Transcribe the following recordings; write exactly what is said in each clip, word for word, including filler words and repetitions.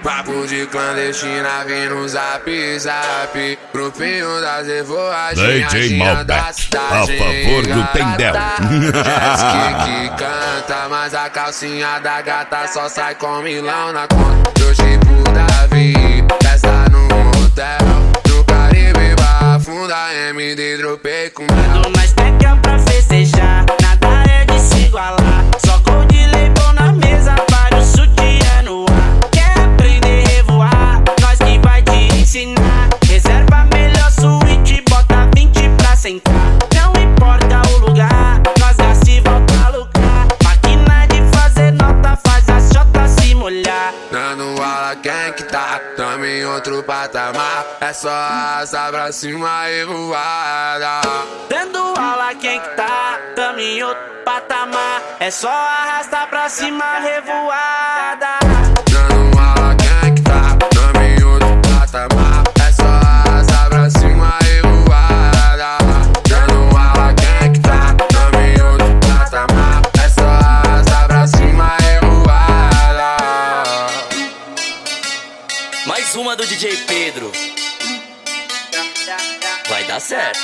Papo de clandestina vem no zap zap. Grupinho das D revoadinhas J Malbec, a favor do Tendel. Jet que canta, mas a calcinha da gata só sai com milão na conta. Do tipo Davi, festa no motel. No Caribe, Barra Funda, M D, dropei com mel. Mas pega pra festejar, nada é de se igualar. Só gol de leibão na mesa, vários sutiã no ar. Quer aprender a revoar? Nós que vai te ensinar. Reserva a melhor suíte, bota vinte pra sentar. Não importa o lugar, nós gasta e volta a lucrar. Máquina de fazer nota, faz a chota se molhar. Dando aula quem que tá, tamo em outro patamar. É só arrastar pra cima e voada. Dando aula quem que tá, tamo em outro patamar. É só arrastar pra cima, revoada. Dando aula quem que tá, tamo em outro patamar. É só arrastar pra cima e voada. Dando aula quem que tá, tamo em outro patamar. É só arrastar pra cima e voada. Mais uma do D J Pedro. Vai dar certo.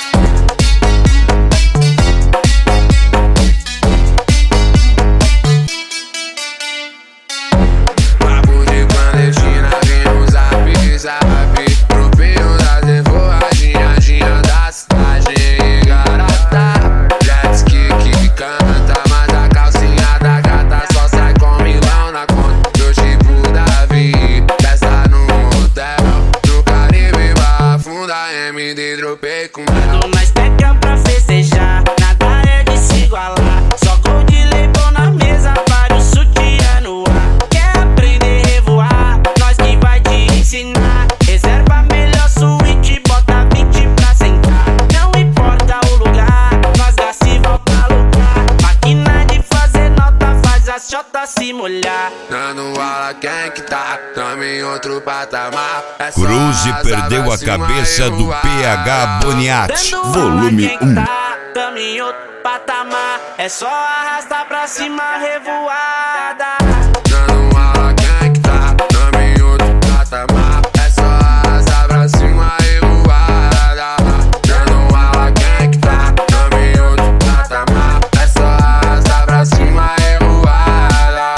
Papo de clandestina vem no zap zap. Grupinho das revoadinhas, dinha da cidade garota. Jet que canta, mas a calcinha da gata só sai com milão na conta. Do tipo Davi, festa no motel. No Caribe, Barra Funda, M D, dropei com mel. Mas pega pra festejar, nada é de se igualar. Só gol de leibão na mesa, vários sutiã no ar. Quer aprender a revoar? Nós que vai te ensinar. Reserva a melhor suíte, bota vinte pra sentar. Não importa o lugar, nós gasta e volta a lucrar. Máquina de fazer nota, faz a chota se molhar. Dando aula quem que tá, tamo em outro patamar. É só Cruze arrastar perdeu pra a cima cabeça e do voada. P H Boniati, Dando volume aula quem um. tá, tamo em outro patamar. É só arrastar pra cima, revoada. Dando aula quem que tá, tamo em outro patamar. É só arrastar pra cima e voada. Dando aula quem que tá, tamo em outro patamar. É só arrastar pra cima e voada.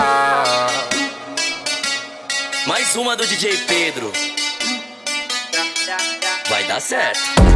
Mais uma do D J Pedro. Vai dar certo.